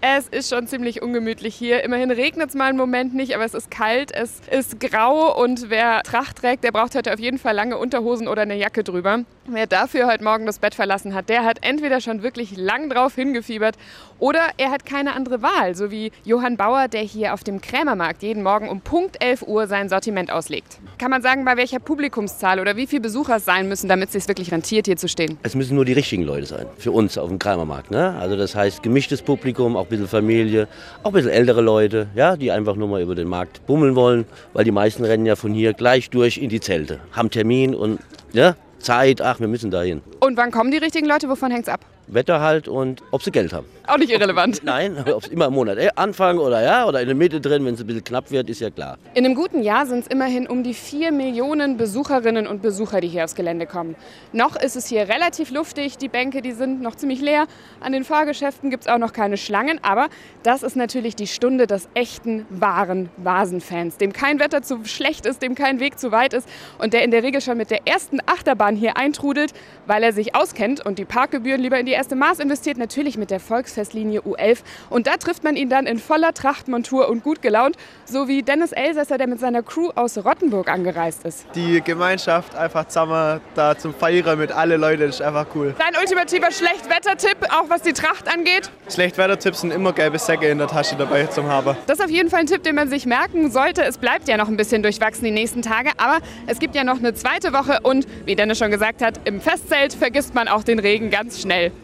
Es ist schon ziemlich ungemütlich hier. Immerhin regnet es mal einen Moment nicht, aber es ist kalt, es ist grau und wer Tracht trägt, der braucht heute auf jeden Fall lange Unterhosen oder eine Jacke drüber. Wer dafür heute Morgen das Bett verlassen hat, der hat entweder schon wirklich lang drauf hingefiebert oder er hat keine andere Wahl, so wie Johann Bauer, der hier auf dem Krämermarkt jeden Morgen um Punkt 11 Uhr sein Sortiment auslegt. Kann man sagen, bei welcher Publikumszahl oder wie viele Besucher es sein müssen, damit es sich wirklich rentiert, hier zu stehen? Es müssen nur die richtigen Leute sein, für uns auf dem Krämermarkt. Ne? Also das heißt gemischtes Publikum, auch ein bisschen Familie, auch ein bisschen ältere Leute, ja, die einfach nur mal über den Markt bummeln wollen, weil die meisten rennen ja von hier gleich durch in die Zelte, haben Termin und ja, Zeit, ach, wir müssen dahin. Und wann kommen die richtigen Leute? Wovon hängt es ab? Wetter halt und ob sie Geld haben. Auch nicht irrelevant. Nein, ob es immer im Monat Anfang oder in der Mitte drin, wenn es ein bisschen knapp wird, ist ja klar. In einem guten Jahr sind es immerhin um die 4 Millionen Besucherinnen und Besucher, die hier aufs Gelände kommen. Noch ist es hier relativ luftig, die Bänke, die sind noch ziemlich leer. An den Fahrgeschäften gibt es auch noch keine Schlangen, aber das ist natürlich die Stunde des echten, wahren Vasenfans, dem kein Wetter zu schlecht ist, dem kein Weg zu weit ist und der in der Regel schon mit der ersten Achterbahn hier eintrudelt, weil er sich auskennt und die Parkgebühren lieber in die erste Maß investiert, natürlich mit der Volksfestlinie U11. Und da trifft man ihn dann in voller Trachtmontur und gut gelaunt, so wie Dennis Elsässer, der mit seiner Crew aus Rottenburg angereist ist. Die Gemeinschaft einfach zusammen da zum Feiern mit allen Leuten, das ist einfach cool. Dein ultimativer Schlechtwetter-Tipp, auch was die Tracht angeht? Schlechtwettertipps sind immer gelbe Säcke in der Tasche dabei zum haben. Das ist auf jeden Fall ein Tipp, den man sich merken sollte. Es bleibt ja noch ein bisschen durchwachsen die nächsten Tage, aber es gibt ja noch eine zweite Woche und, wie Dennis schon gesagt hat, im Festzelt vergisst man auch den Regen ganz schnell.